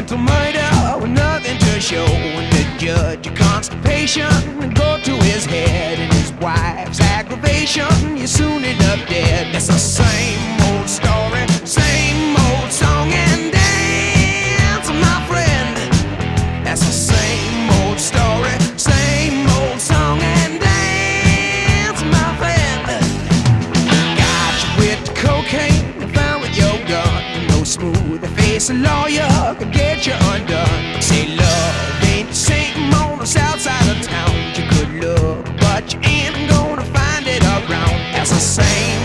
mental murder with nothing to show. And the judge, your constipation, go to his head. And his wife's aggravation, you soon end up dead. That's the same old story, same old song and dance, my friend. That's the same old story, same old song and dance, my friend. Got you with the cocaine, found with your gun. No smooth face, a lawyer could get you undone. Say love ain't the same on the south side of town. You could look, but you ain't gonna find it around. That's the same